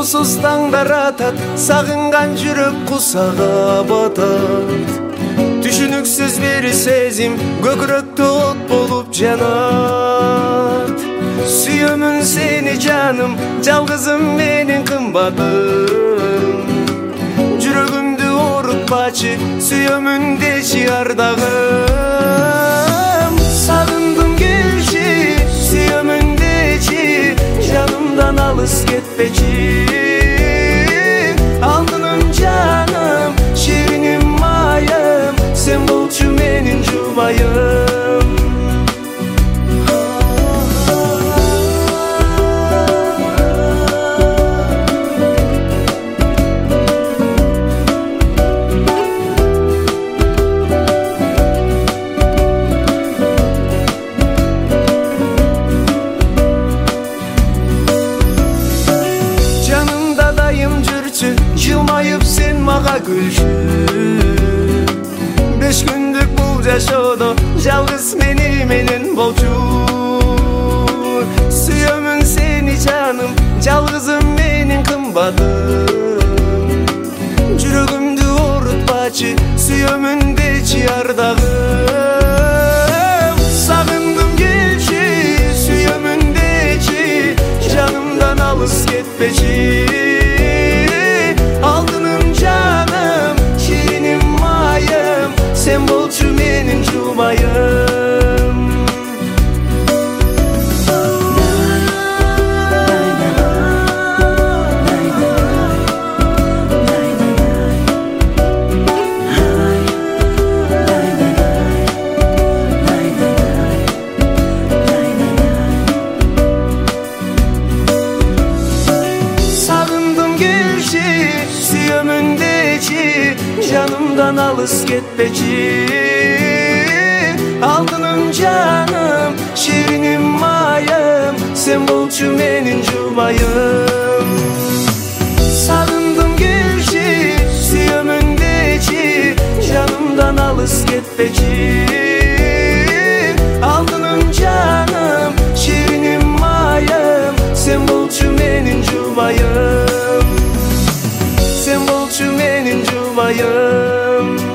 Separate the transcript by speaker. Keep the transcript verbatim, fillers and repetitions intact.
Speaker 1: Суусуз таңдар атат, сагынган жүрөк кусага батат. Түшүнүксүз бир сезим көкүрөктө от болуп жанат. Сүйөмүн сени жаным, жалгызым менин кымбатым. Жүрөгүмдү оорутпачы, сүйөмүн дечи ардагым. Сагындым келчи, сүйөмүн дечи, жанымдан алыс кетпечи. Алтыным жаным, шириним майым, сен болчу менин жубайым. Жылмайып сен мага күлчү. Беш күндүк бул жашоодо жалгыз мени менен болчу. Сүйөмүн сени жаным, жалгызым менин кымбатым. Жүрөгүмдү оорутпачы, сүйөмүн дечи ардагым. Сагындым келчи, сүйөмүн дечи, жанымдан алыс кетпечи. Алтыным жаным, шириnim майым, sen болчу менин жубайым. Сагындым келчи, сүйөмүн дечи, жанымдан алыс кетпечи. Алтыным жаным, шириnim майым, sen болчу менин жубайым. Сагындым келчи, сүйөмүн дечи, жанымдан алыс кетпечи. Алтыным жаным, шириnim майым, sen болчу менин жубайым. Sen болчу менин жубайым.